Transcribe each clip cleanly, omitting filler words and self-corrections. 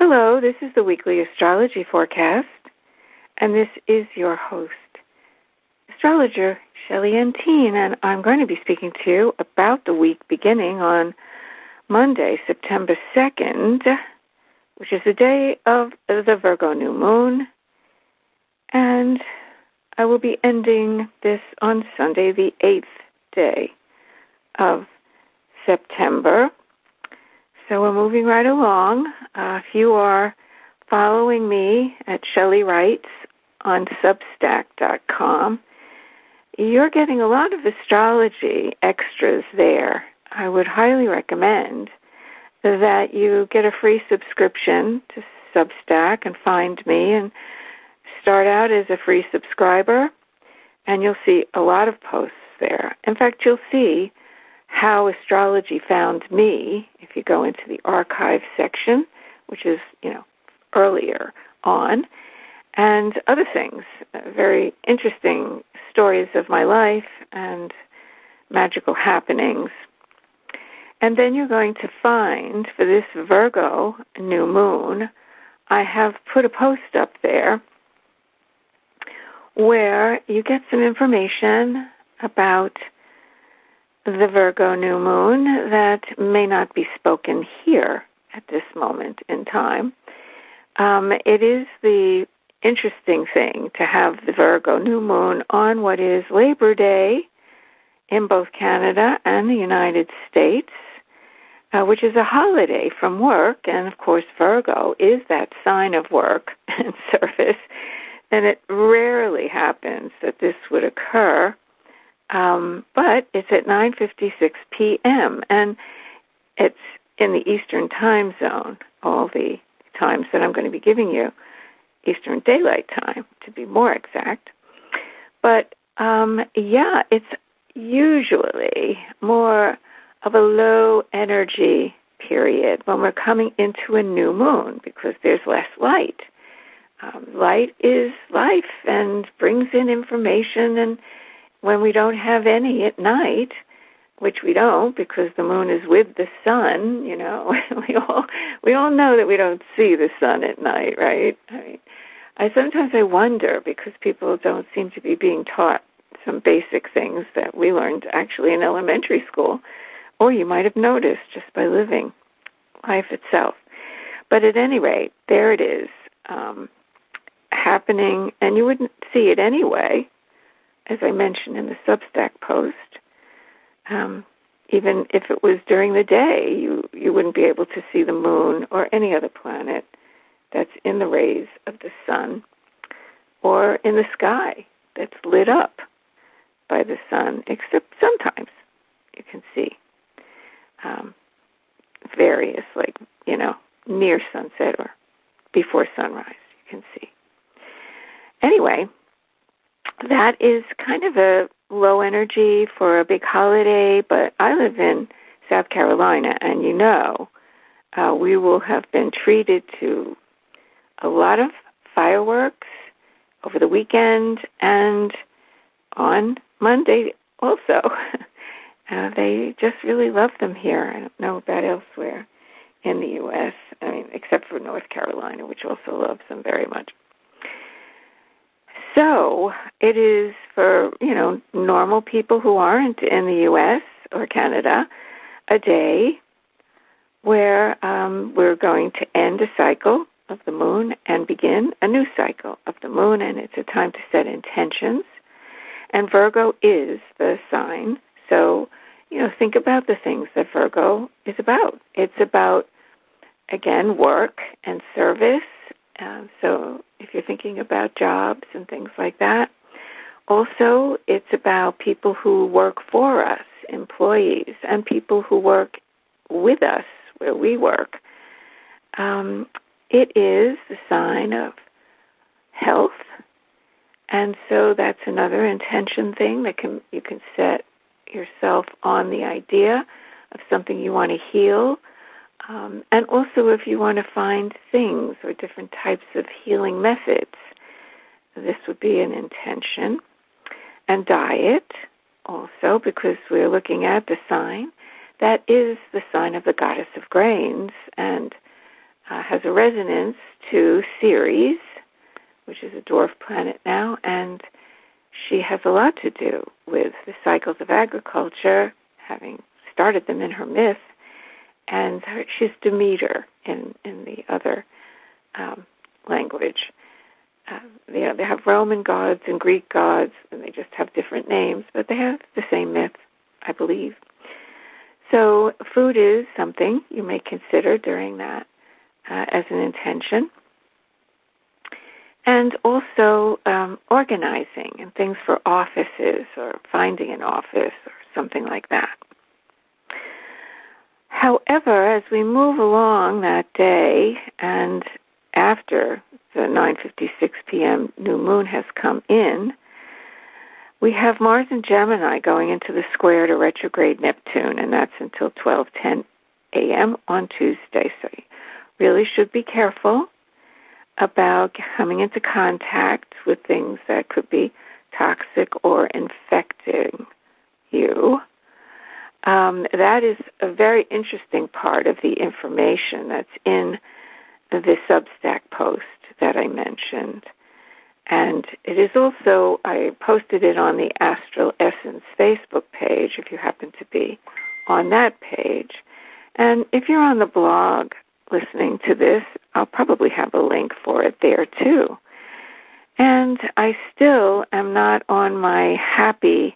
Hello, this is the weekly astrology forecast, and this is your host, astrologer Shelley Antine, and I'm going to be speaking to you about the week beginning on Monday, September 2nd, which is the day of the Virgo new moon, and I will be ending this on Sunday, the 8th day of September. So we're moving right along. If you are following me at Shelley Writes on Substack.com, you're getting a lot of astrology extras there. I would highly recommend that you get a free subscription to Substack and find me and start out as a free subscriber, and you'll see a lot of posts there. In fact, you'll see how astrology found me if you go into the archive section, which is, earlier on, and other things, very interesting stories of my life and magical happenings. And then you're going to find, for this Virgo new moon, I have put a post up there where you get some information about the Virgo new moon that may not be spoken here at this moment in time. It is the interesting thing to have the Virgo new moon on what is Labor Day in both Canada and the United States, which is a holiday from work, and of course Virgo is that sign of work and service, and it rarely happens that this would occur. But it's at 9:56 p.m., and it's in the Eastern time zone, all the times that I'm going to be giving you, Eastern Daylight Time, to be more exact. But, it's usually more of a low-energy period when we're coming into a new moon because there's less light. Light is life and brings in information, and when we don't have any at night, which we don't because the moon is with the sun, we all know that we don't see the sun at night, right? I sometimes wonder because people don't seem to be being taught some basic things that we learned actually in elementary school, or you might have noticed just by living life itself. But at any rate, there it is, happening, and you wouldn't see it anyway, as I mentioned in the Substack post. Even if it was during the day, you wouldn't be able to see the moon or any other planet that's in the rays of the sun or in the sky that's lit up by the sun, except sometimes you can see various, near sunset or before sunrise, you can see. Anyway, that is kind of a low energy for a big holiday, but I live in South Carolina, and we will have been treated to a lot of fireworks over the weekend and on Monday also. They just really love them here. I don't know about elsewhere in the U.S., except for North Carolina, which also loves them very much. So it is for, normal people who aren't in the U.S. or Canada, a day where we're going to end a cycle of the moon and begin a new cycle of the moon, and it's a time to set intentions. And Virgo is the sign, so, think about the things that Virgo is about. It's about, again, work and service. So if you're thinking about jobs and things like that, also it's about people who work for us, employees, and people who work with us where we work. It is the sign of health, and so that's another intention thing that you can set yourself on the idea of something you want to heal. And also if you want to find things or different types of healing methods, this would be an intention. And diet also, because we're looking at the sign, that is the sign of the goddess of grains, and has a resonance to Ceres, which is a dwarf planet now, and she has a lot to do with the cycles of agriculture, having started them in her myth, and she's Demeter in the other language. They have Roman gods and Greek gods, and they just have different names, but they have the same myth, I believe. So food is something you may consider during that as an intention. And also organizing and things for offices or finding an office or something like that. However, as we move along that day and after the 9:56 p.m. new moon has come in, we have Mars in Gemini going into the square to retrograde Neptune, and that's until 12:10 a.m. on Tuesday. So you really should be careful about coming into contact with things that could be toxic or infecting you. That is a very interesting part of the information that's in the Substack post that I mentioned. And it is also, I posted it on the Astral Essence Facebook page, if you happen to be on that page. And if you're on the blog listening to this, I'll probably have a link for it there too. And I still am not on my happy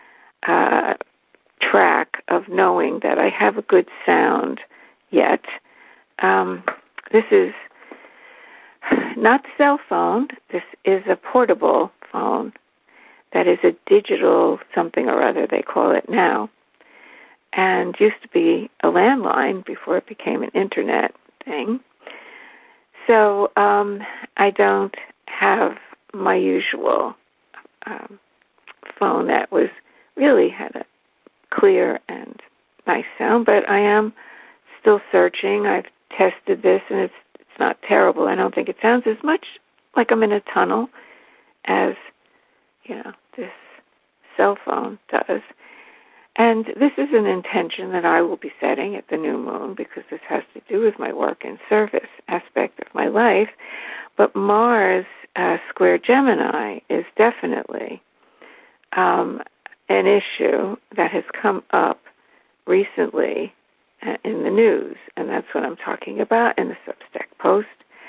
track of knowing that I have a good sound yet. This is not cell phone. This is a portable phone that is a digital something or other, they call it now, and used to be a landline before it became an internet thing. So I don't have my usual phone that was really had a clear and nice sound, but I am still searching. I've tested this, and it's not terrible. I don't think it sounds as much like I'm in a tunnel as, this cell phone does. And this is an intention that I will be setting at the new moon because this has to do with my work and service aspect of my life. But Mars square Gemini is definitely an issue that has come up recently in the news, and that's what I'm talking about in the Substack post.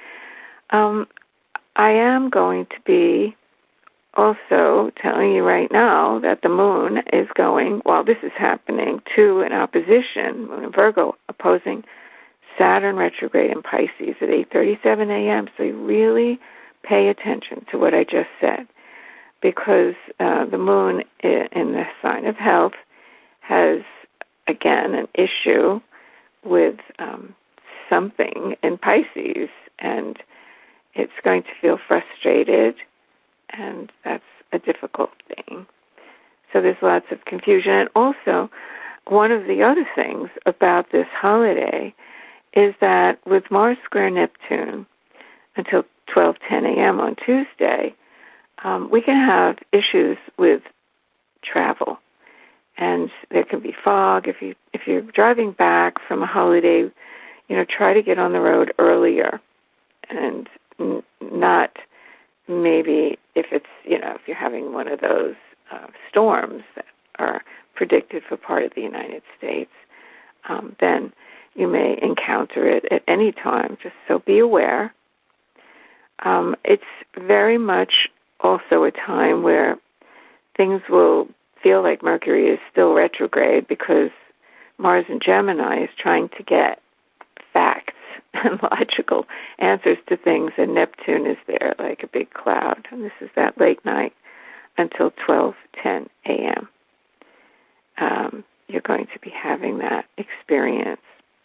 I am going to be also telling you right now that the moon is going, while this is happening, to an opposition, Moon in Virgo, opposing Saturn retrograde in Pisces at 8:37 a.m. So you really pay attention to what I just said, because the moon in the sign of health has, again, an issue with something in Pisces, and it's going to feel frustrated, and that's a difficult thing. So there's lots of confusion. And also, one of the other things about this holiday is that with Mars square Neptune until 12:10 a.m. on Tuesday, we can have issues with travel. And there can be fog. If you're driving back from a holiday, try to get on the road earlier, and not maybe if it's if you're having one of those storms that are predicted for part of the United States, then you may encounter it at any time. Just so be aware. It's very much also a time where things will feel like Mercury is still retrograde because Mars in Gemini is trying to get facts and logical answers to things, and Neptune is there like a big cloud. And this is that late night until 12:10 a.m. You're going to be having that experience.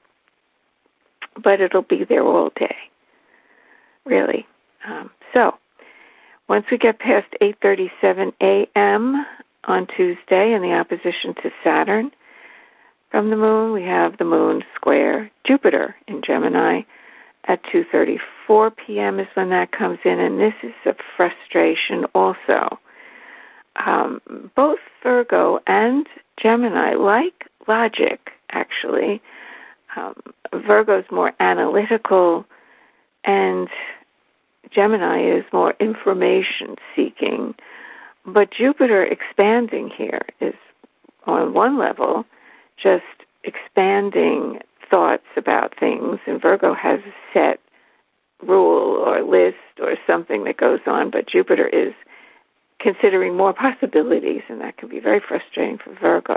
But it'll be there all day, really. So once we get past 8:37 a.m. on Tuesday in the opposition to Saturn from the moon, we have the moon square Jupiter in Gemini at 2:34 p.m. is when that comes in, and this is a frustration also. Both Virgo and Gemini like logic, actually. Virgo's more analytical, and Gemini is more information-seeking. But Jupiter expanding here is, on one level, just expanding thoughts about things, and Virgo has a set rule or list or something that goes on, but Jupiter is considering more possibilities, and that can be very frustrating for Virgo.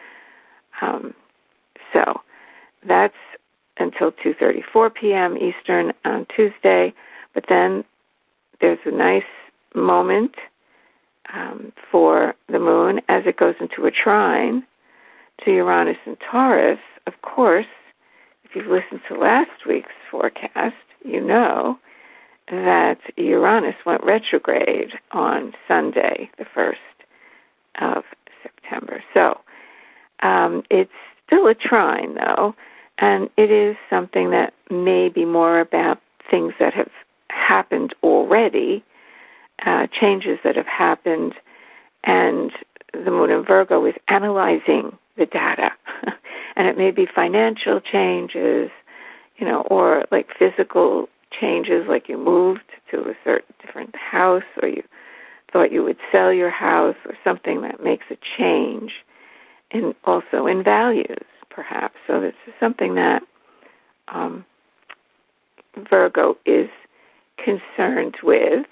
So that's until 2:34 p.m. Eastern on Tuesday, but then there's a nice moment for the moon as it goes into a trine to Uranus and Taurus. Of course, if you've listened to last week's forecast, you know that Uranus went retrograde on Sunday, the 1st of September. So it's still a trine, though, and it is something that may be more about things that have happened already, changes that have happened, and the moon in Virgo is analyzing the data. And it may be financial changes, or like physical changes, like you moved to a certain different house, or you thought you would sell your house, or something that makes a change, and also in values, perhaps. So this is something that Virgo is concerned with.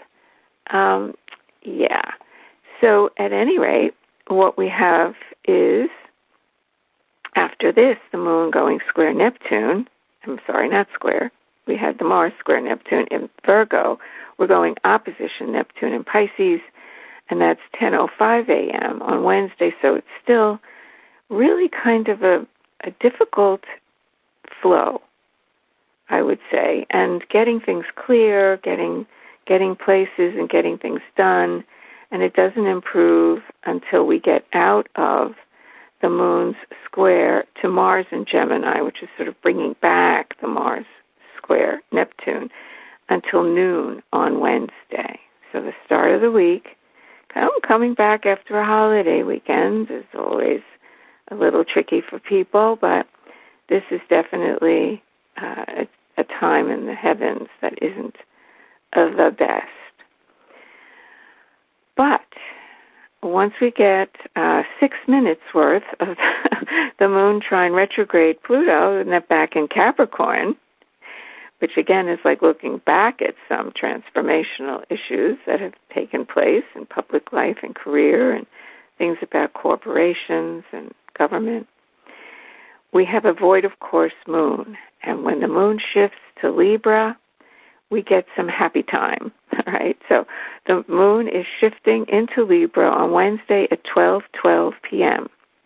So at any rate, what we have is, after this, the moon going square Neptune. I'm sorry, not square. We had the Mars square Neptune in Virgo. We're going opposition Neptune in Pisces, and that's 10:05 a.m. on Wednesday. So it's still really kind of a difficult flow, I would say, and getting things clear, getting places and getting things done, and it doesn't improve until we get out of the moon's square to Mars in Gemini, which is sort of bringing back the Mars square Neptune until noon on Wednesday. So the start of the week, coming back after a holiday weekend, is always a little tricky for people, but this is definitely a time in the heavens that isn't of the best. But once we get 6 minutes worth of the moon trine retrograde Pluto, and that back in Capricorn, which again is like looking back at some transformational issues that have taken place in public life and career and things about corporations and government, we have a void of course moon. And when the moon shifts to Libra, we get some happy time, right? So the moon is shifting into Libra on Wednesday at 12:12 p.m.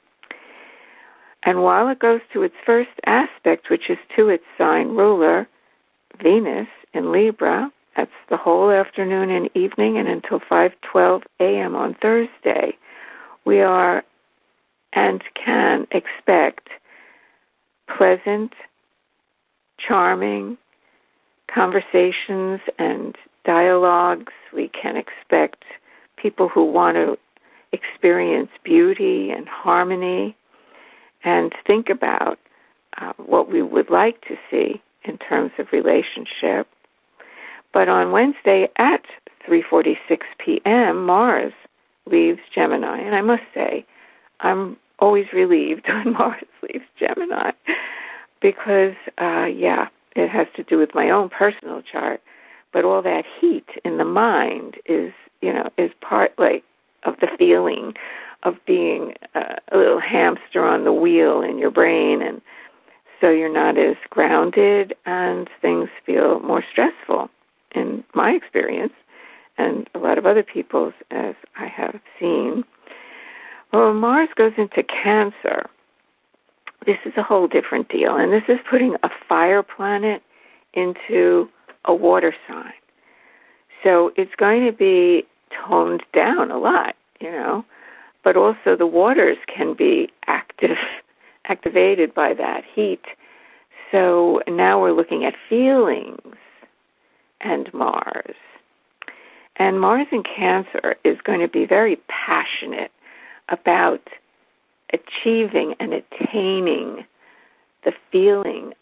And while it goes to its first aspect, which is to its sign ruler, Venus in Libra, that's the whole afternoon and evening and until 5:12 a.m. on Thursday, we are and can expect pleasant, charming conversations and dialogues. We can expect people who want to experience beauty and harmony and think about what we would like to see in terms of relationship. But on Wednesday at 3:46 p.m., Mars leaves Gemini. And I must say, I'm always relieved when Mars leaves Gemini because, it has to do with my own personal chart, but all that heat in the mind is part of the feeling of being a little hamster on the wheel in your brain, and so you're not as grounded and things feel more stressful in my experience and a lot of other people's, as I have seen. Well, Mars goes into Cancer. This is a whole different deal, and this is putting a fire planet into a water sign. So it's going to be toned down a lot, but also the waters can be activated by that heat. So now we're looking at feelings and Mars. And Mars in Cancer is going to be very passionate about achieving and attaining the feeling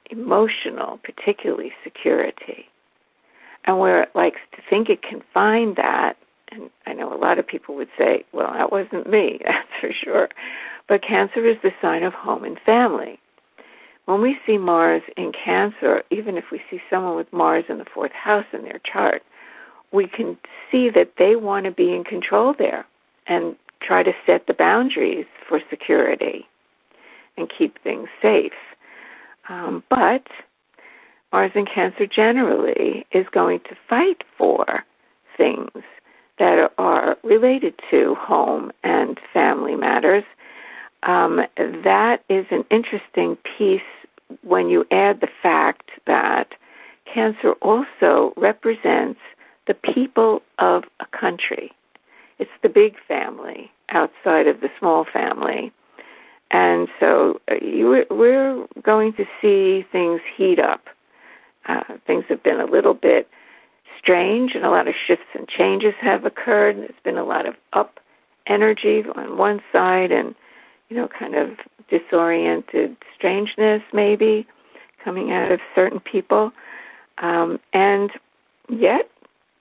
emotional, particularly security. And where it likes to think it can find that, and I know a lot of people would say, well, that wasn't me, that's for sure. But Cancer is the sign of home and family. When we see Mars in Cancer, even if we see someone with Mars in the 4th house in their chart, we can see that they want to be in control there and try to set the boundaries for security and keep things safe. But Mars in Cancer generally is going to fight for things that are related to home and family matters. That is an interesting piece when you add the fact that Cancer also represents the people of a country. It's the big family outside of the small family. And so we're going to see things heat up. Things have been a little bit strange, and a lot of shifts and changes have occurred. And there's been a lot of up energy on one side and, kind of disoriented strangeness maybe coming out of certain people. And yet,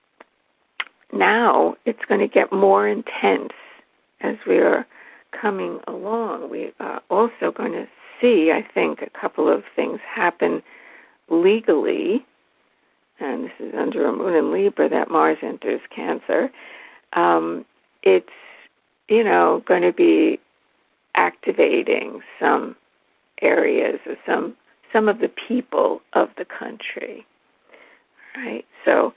now it's going to get more intense as we are coming along. We are also going to see, I think, a couple of things happen legally, and this is under a moon in Libra that Mars enters Cancer. It's, going to be activating some areas or some of the people of the country, right? So,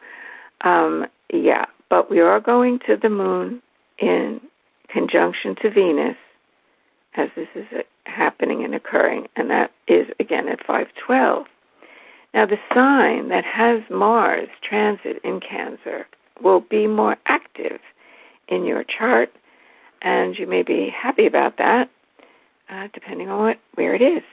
but we are going to the moon in conjunction to Venus as this is happening and occurring, and that is, again, at 5/12. Now, the sign that has Mars transit in Cancer will be more active in your chart, and you may be happy about that, depending on where it is.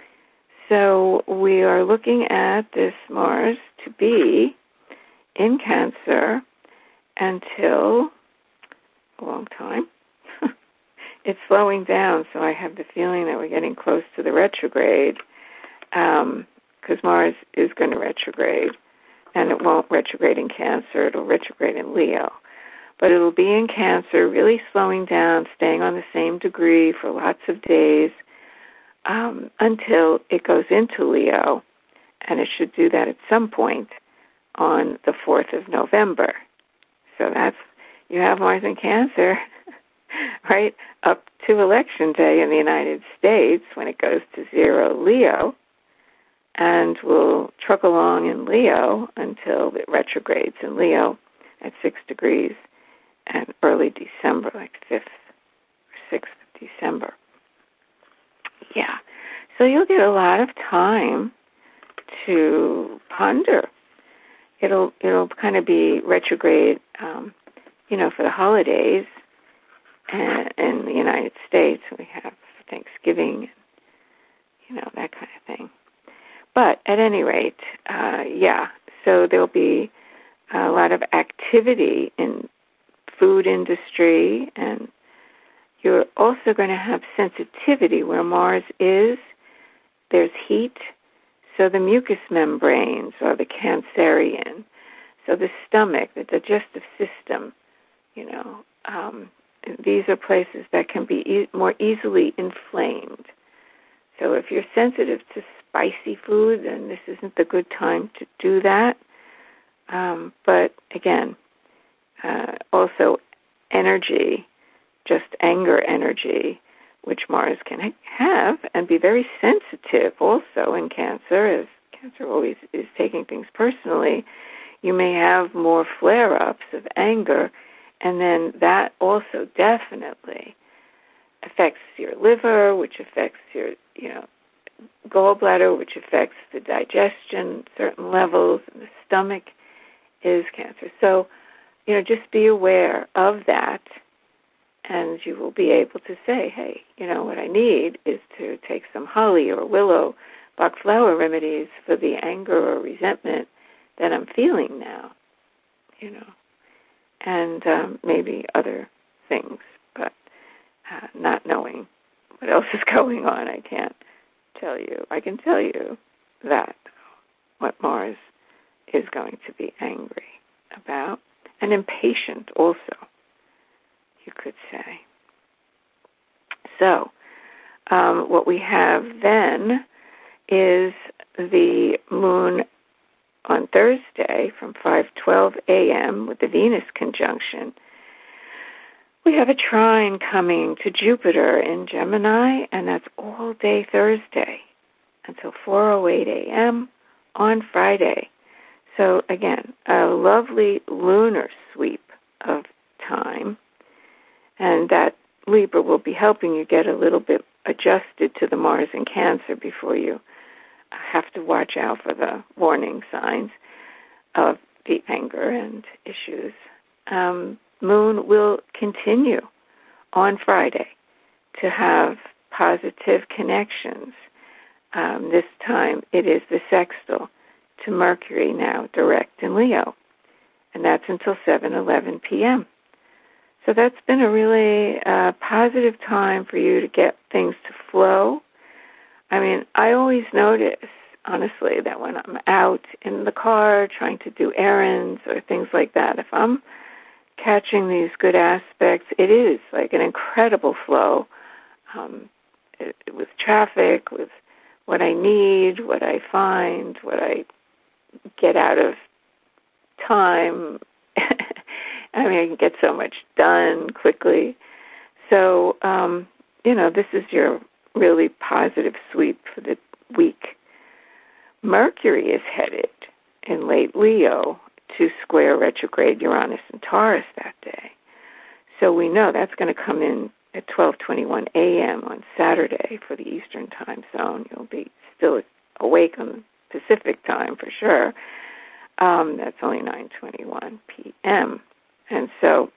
So we are looking at this Mars to be in Cancer until a long time. It's slowing down, so I have the feeling that we're getting close to the retrograde, because Mars is going to retrograde, and it won't retrograde in Cancer, it'll retrograde in Leo. But it'll be in Cancer, really slowing down, staying on the same degree for lots of days, until it goes into Leo, and it should do that at some point on the 4th of November. So you have Mars in Cancer, right, up to Election Day in the United States when it goes to 0 Leo, and will truck along in Leo until it retrogrades in Leo at 6 degrees and early December, like 5th or 6th of December. Yeah. So you'll get a lot of time to ponder. It'll kind of be retrograde, for the holidays in the United States. We have Thanksgiving, that kind of thing. But at any rate, so there'll be a lot of activity in food industry, and you're also going to have sensitivity where Mars is. There's heat, so the mucous membranes are the Cancerian. So the stomach, the digestive system, these are places that can be more easily inflamed. So if you're sensitive to spicy food, then this isn't the good time to do that. But again, also energy, just anger energy, which Mars can have and be very sensitive also in Cancer, as Cancer always is taking things personally. You may have more flare-ups of anger, and then that also definitely affects your liver, which affects your, gallbladder, which affects the digestion, certain levels, and the stomach is Cancer. So, just be aware of that, and you will be able to say, hey, what I need is to take some holly or willow, Bach flower remedies for the anger or resentment that I'm feeling now, and maybe other things, but not knowing what else is going on, I can't tell you. I can tell you that, what Mars is going to be angry about, and impatient also, you could say. So, what we have then is the moon on Thursday from 5:12 a.m. with the Venus conjunction. We have a trine coming to Jupiter in Gemini, and that's all day Thursday until 4:08 a.m. on Friday. So again, a lovely lunar sweep of time, and that Libra will be helping you get a little bit adjusted to the Mars in Cancer before you have to watch out for the warning signs of the anger and issues. Moon will continue on Friday to have positive connections. This time it is the sextile to Mercury, now direct in Leo, and that's until 7:11 p.m. So that's been a really positive time for you to get things to flow. I mean, I always notice, honestly, that when I'm out in the car trying to do errands or things like that, if I'm catching these good aspects, it is like an incredible flow with traffic, with what I need, what I find, what I get out of time. I mean, I can get so much done quickly. So, this is your really positive sweep for the week. Mercury is headed in late Leo to square retrograde Uranus and Taurus that day. So we know that's going to come in at 12:21 a.m. on Saturday for the Eastern time zone. You'll be still awake on Pacific time for sure. That's only 9:21 p.m. And so,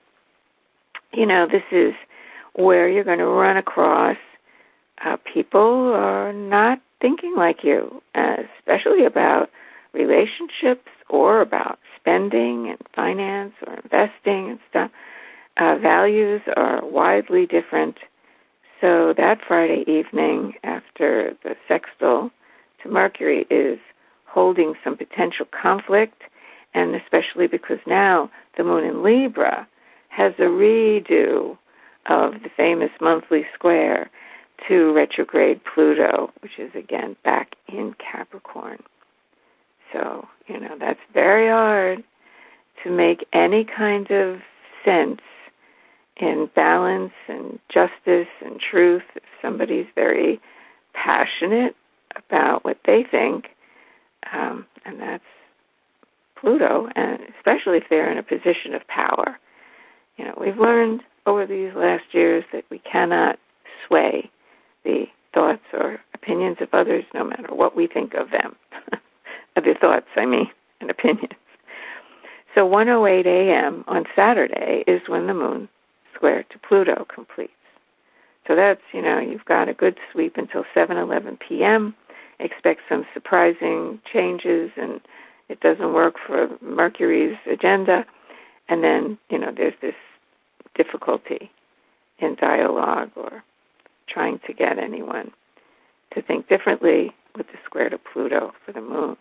this is where you're going to run across people who are not thinking like you, especially about relationships or about spending and finance or investing and stuff. Values are widely different. So that Friday evening after the sextile to Mercury is holding some potential conflict, and especially because now the moon in Libra has a redo of the famous monthly square to retrograde Pluto, which is again back in Capricorn. So, that's very hard to make any kind of sense in balance and justice and truth if somebody's very passionate about what they think, and that's Pluto, and especially if they're in a position of power. We've learned over these last years that we cannot sway the thoughts or opinions of others, no matter what we think of them. Of their thoughts, and opinions. So 1:08 a.m. on Saturday is when the moon square to Pluto completes. So that's, you've got a good sweep until 7:11 p.m. Expect some surprising changes, and it doesn't work for Mercury's agenda. And then, there's this difficulty in dialogue or trying to get anyone to think differently with the square to Pluto for the moon.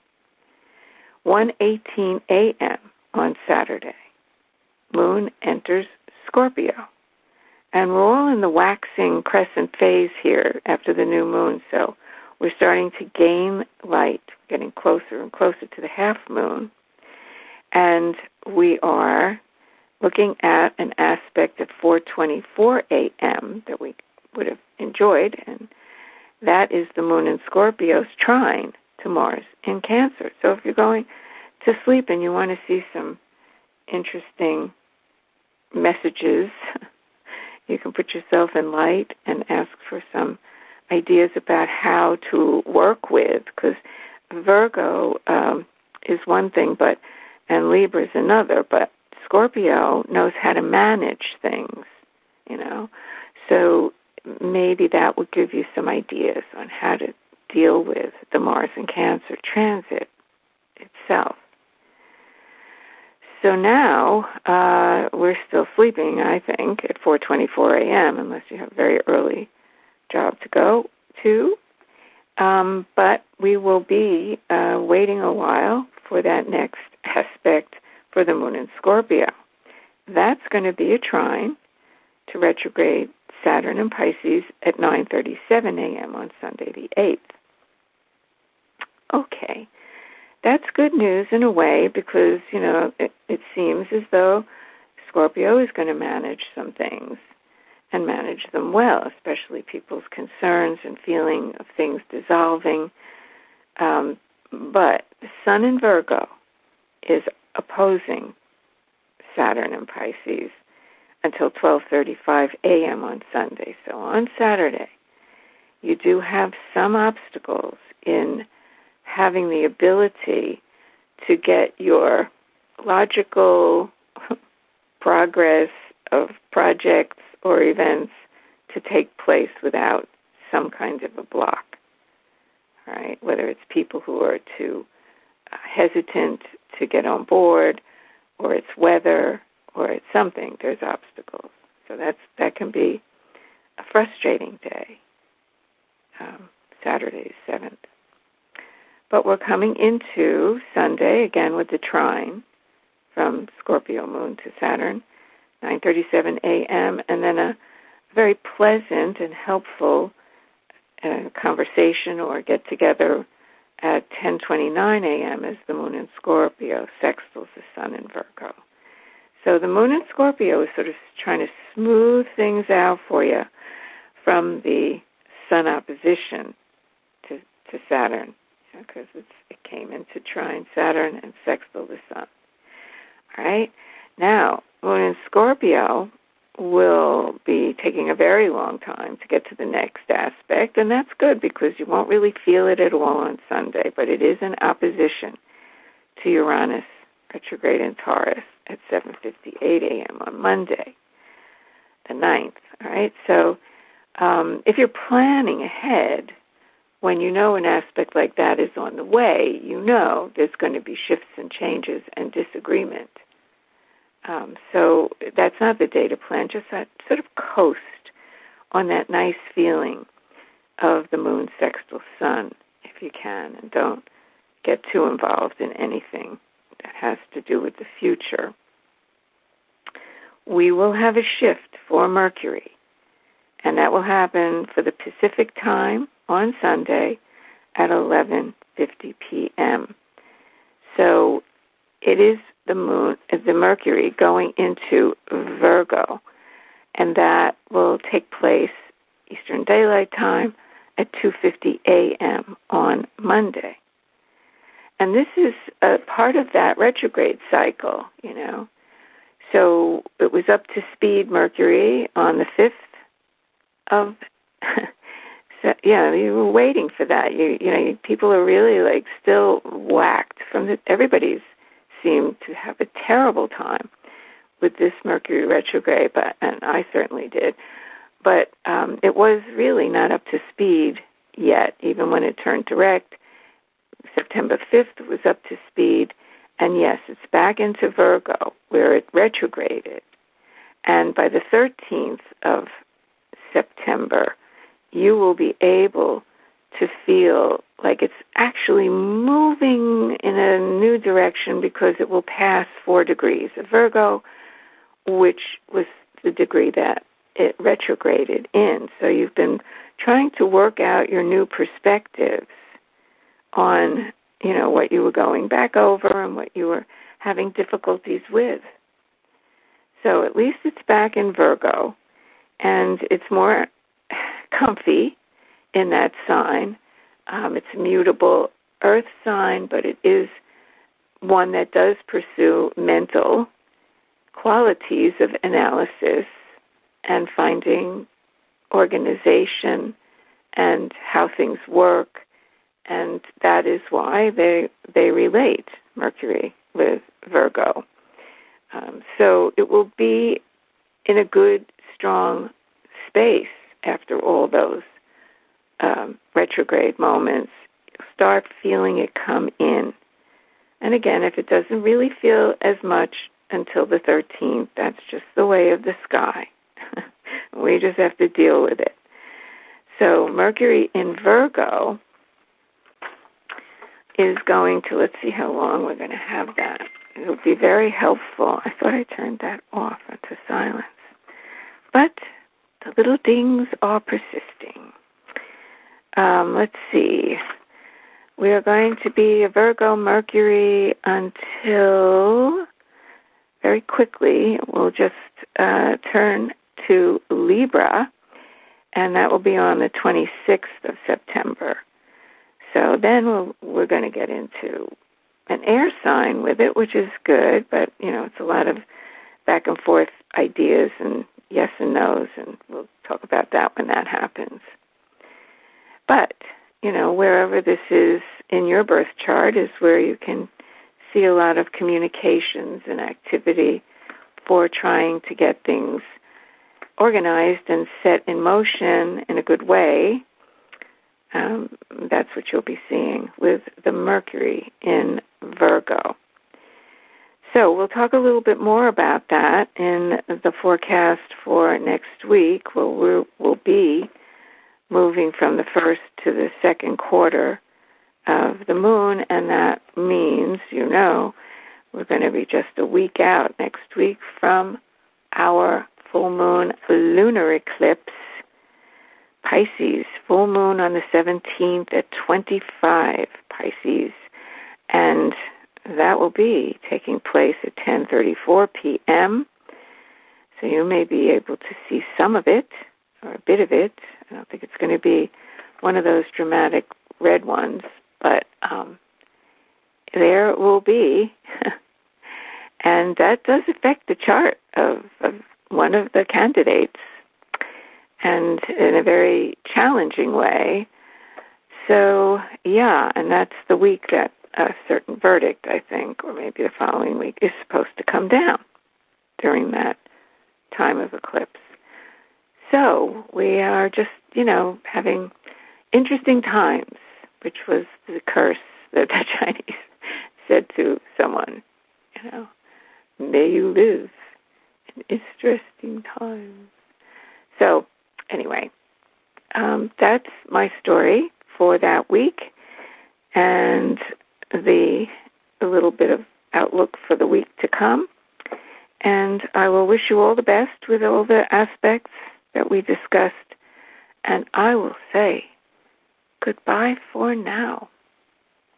1:18 a.m. on Saturday, moon enters Scorpio. And we're all in the waxing crescent phase here after the new moon, so we're starting to gain light, getting closer and closer to the half moon. And we are looking at an aspect at 4:24 a.m. that we would have enjoyed, and that is the moon in Scorpio's trine to Mars in Cancer. So if you're going to sleep and you want to see some interesting messages, you can put yourself in light and ask for some ideas about how to work with, because Virgo is one thing, and Libra is another, but Scorpio knows how to manage things, So maybe that would give you some ideas on how to deal with the Mars and Cancer transit itself. So now we're still sleeping, I think, at 4:24 a.m., unless you have a very early job to go to. But we will be waiting a while for that next aspect for the moon in Scorpio. That's going to be a trine to retrograde Saturn in Pisces at 9:37 a.m. on Sunday the 8th. Okay, that's good news in a way because, it seems as though Scorpio is going to manage some things and manage them well, especially people's concerns and feeling of things dissolving. But the Sun in Virgo is opposing Saturn in Pisces until 12:35 a.m. on Sunday. So on Saturday, you do have some obstacles in having the ability to get your logical progress of projects or events to take place without some kind of a block. All right, whether it's people who are too hesitant to get on board, or it's weather, or it's something, there's obstacles. So that can be a frustrating day, Saturday 7th. But we're coming into Sunday, again with the trine from Scorpio moon to Saturn, 9:37 a.m., and then a very pleasant and helpful conversation or get-together at 10:29 a.m. as the moon in Scorpio sextiles the Sun in Virgo. So the moon in Scorpio is sort of trying to smooth things out for you from the Sun opposition to Saturn, because it came into trine Saturn and sextile the Sun. All right? Now, moon in Scorpio will be taking a very long time to get to the next aspect, and that's good because you won't really feel it at all on Sunday, but it is in opposition to Uranus retrograde in Taurus at 7:58 a.m. on Monday, the 9th. All right? So if you're planning ahead, when you know an aspect like that is on the way, you know there's going to be shifts and changes and disagreement. So that's not the day to plan, just that sort of coast on that nice feeling of the moon sextile Sun, if you can, and don't get too involved in anything that has to do with the future. We will have a shift for Mercury, and that will happen for the Pacific time on Sunday at 11:50 p.m. So it is the Mercury going into Virgo, and that will take place Eastern Daylight Time at 2:50 a.m. on Monday. And this is a part of that retrograde cycle, So it was up to speed Mercury on the 5th of... So, you were waiting for that. People are really still whacked from everybody's seemed to have a terrible time with this Mercury retrograde, and I certainly did. But it was really not up to speed yet, even when it turned direct. September 5th was up to speed, and yes, it's back into Virgo, where it retrograded. And by the 13th of September, you will be able to feel like it's actually moving in a new direction because it will pass 4 degrees of Virgo, which was the degree that it retrograded in. So you've been trying to work out your new perspectives on, what you were going back over and what you were having difficulties with. So at least it's back in Virgo, and it's more comfy in that sign. It's a mutable earth sign, but it is one that does pursue mental qualities of analysis and finding organization and how things work, and that is why they relate, Mercury with Virgo. So it will be in a good, strong space after all those retrograde moments. You'll start feeling it come in. And again, if it doesn't really feel as much until the 13th, that's just the way of the sky. We just have to deal with it. So Mercury in Virgo is going to, let's see how long we're going to have that. It'll be very helpful. I thought I turned that off into silence. But the little dings are persisting. Let's see. We are going to be a Virgo Mercury until very quickly. We'll just turn to Libra, and that will be on the 26th of September. So then we're going to get into an air sign with it, which is good, but, it's a lot of back and forth ideas and yes and no's, and we'll talk about that when that happens. But, wherever this is in your birth chart is where you can see a lot of communications and activity for trying to get things organized and set in motion in a good way. That's what you'll be seeing with the Mercury in Virgo. So we'll talk a little bit more about that in the forecast for next week. We'll be moving from the first to the second quarter of the moon, and that means, we're going to be just a week out next week from our full moon lunar eclipse. Pisces, full moon on the 17th at 25 Pisces, and that will be taking place at 10:34 p.m., so you may be able to see some of it, or a bit of it. I don't think it's going to be one of those dramatic red ones, but there will be, and that does affect the chart of one of the candidates, and in a very challenging way. So, and that's the week that a certain verdict, I think, or maybe the following week, is supposed to come down during that time of eclipse. So we are just, having interesting times, which was the curse that the Chinese said to someone, may you live in interesting times. So anyway, that's my story for that week, and the little bit of outlook for the week to come. And I will wish you all the best with all the aspects that we discussed, and I will say goodbye for now.